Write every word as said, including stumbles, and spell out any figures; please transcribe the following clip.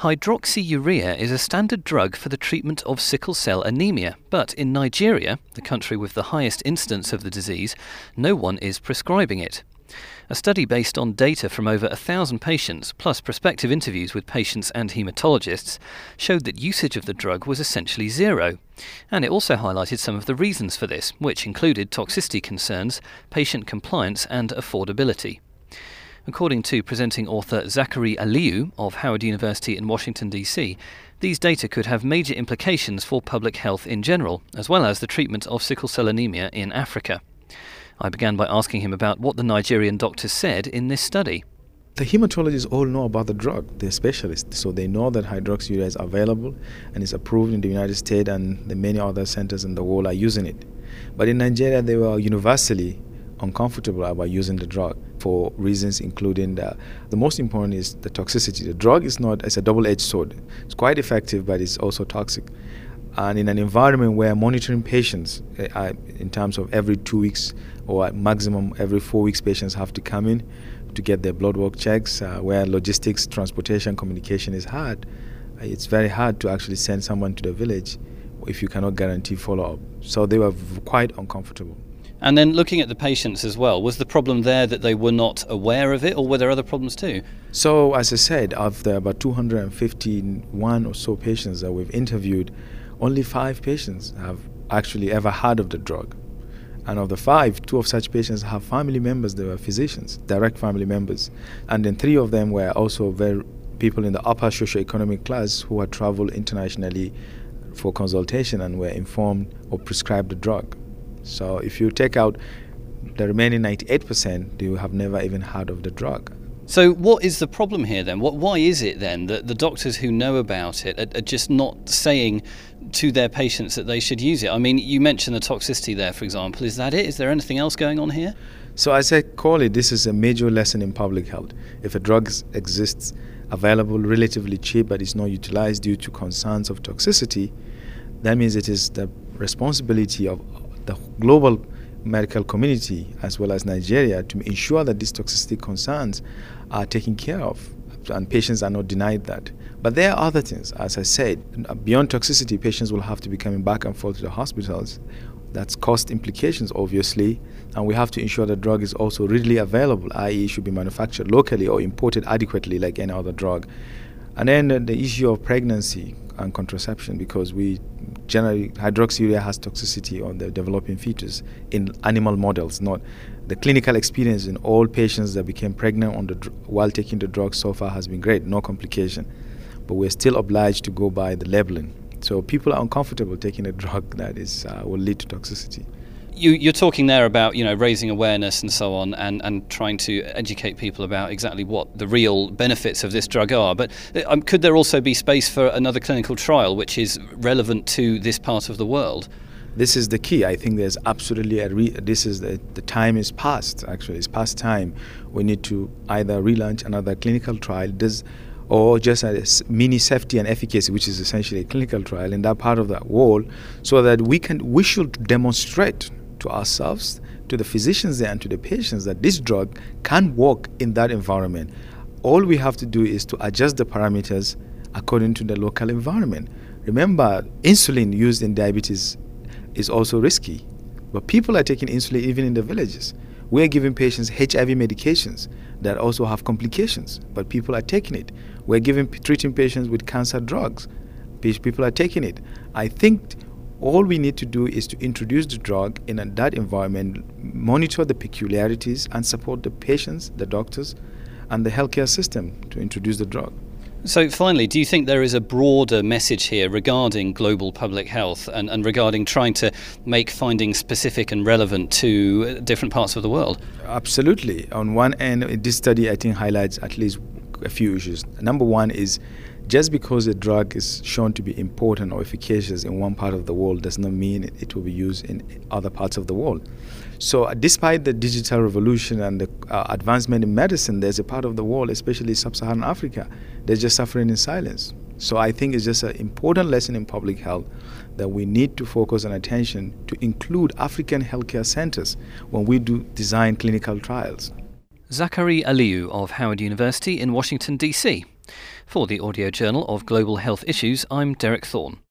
Hydroxyurea is a standard drug for the treatment of sickle cell anemia, but in Nigeria, the country with the highest incidence of the disease, no one is prescribing it. A study based on data from over a thousand patients, plus prospective interviews with patients and haematologists, showed that usage of the drug was essentially zero. And it also highlighted some of the reasons for this, which included toxicity concerns, patient compliance and affordability. According to presenting author Zachary Aliyu of Howard University in Washington, D C, these data could have major implications for public health in general, as well as the treatment of sickle cell anemia in Africa. I began by asking him about what the Nigerian doctors said in this study. The hematologists all know about the drug. They're specialists, so they know that hydroxyurea is available and is approved in the United States, and the many other centers in the world are using it. But in Nigeria, they were universally uncomfortable about using the drug for reasons including the, the most important is the toxicity. The drug is not, it's a double-edged sword. It's quite effective, but it's also toxic. And in an environment where monitoring patients uh, in terms of every two weeks or at maximum every four weeks, patients have to come in to get their blood work checks, uh, where logistics, transportation, communication is hard. Uh, it's very hard to actually send someone to the village if you cannot guarantee follow-up. So they were v- quite uncomfortable. And then looking at the patients as well, was the problem there that they were not aware of it, or were there other problems too? So, as I said, of the about two hundred fifty-one or so patients that we've interviewed, only five patients have actually ever heard of the drug. And of the five, two of such patients have family members that were physicians, direct family members. And then three of them were also very people in the upper socioeconomic class who had traveled internationally for consultation and were informed or prescribed the drug. So if you take out the remaining ninety-eight percent, they have never even heard of the drug. So what is the problem here then? What, why is it then that the doctors who know about it are, are just not saying to their patients that they should use it? I mean, you mentioned the toxicity there, for example. Is that it? Is there anything else going on here? So as I call it, this is a major lesson in public health. If a drug exists, available, relatively cheap, but is not utilized due to concerns of toxicity, that means it is the responsibility of the global medical community as well as Nigeria to ensure that these toxicity concerns are taken care of, and patients are not denied that. But there are other things. As I said, beyond toxicity, patients will have to be coming back and forth to the hospitals. That's cost implications, obviously, and we have to ensure the drug is also readily available, that is it should be manufactured locally or imported adequately like any other drug. And then uh, the issue of pregnancy and contraception, because we generally, hydroxyurea has toxicity on the developing fetus in animal models, not the clinical experience in all patients that became pregnant on the dr- while taking the drug so far has been great, no complication. But we're still obliged to go by the labeling. So people are uncomfortable taking a drug that is uh, will lead to toxicity. You, you're talking there about, you know, raising awareness and so on, and, and trying to educate people about exactly what the real benefits of this drug are. But um, could there also be space for another clinical trial which is relevant to this part of the world? This is the key. I think there's absolutely a re- this is the, the time is past. Actually, it's past time. We need to either relaunch another clinical trial, this, or just a mini safety and efficacy, which is essentially a clinical trial in that part of the world, so that we can we should demonstrate to ourselves, to the physicians there and to the patients that this drug can work in that environment. All we have to do is to adjust the parameters according to the local environment. Remember, insulin used in diabetes is also risky, but people are taking insulin even in the villages. We're giving patients H I V medications that also have complications, but people are taking it. We're giving treating patients with cancer drugs. People are taking it. I think all we need to do is to introduce the drug in a, that environment, monitor the peculiarities, and support the patients, the doctors, and the healthcare system to introduce the drug. So finally, do you think there is a broader message here regarding global public health and, and regarding trying to make findings specific and relevant to different parts of the world? Absolutely. On one end, this study, I think, highlights at least a few issues. Number one is, just because a drug is shown to be important or efficacious in one part of the world does not mean it, it will be used in other parts of the world. So uh, despite the digital revolution and the uh, advancement in medicine, there's a part of the world, especially sub-Saharan Africa, that's just suffering in silence. So I think it's just an important lesson in public health that we need to focus on attention to include African healthcare centers when we do design clinical trials. Zachary Aliyu of Howard University in Washington, D C For the Audio Journal of Global Health Issues, I'm Derek Thorne.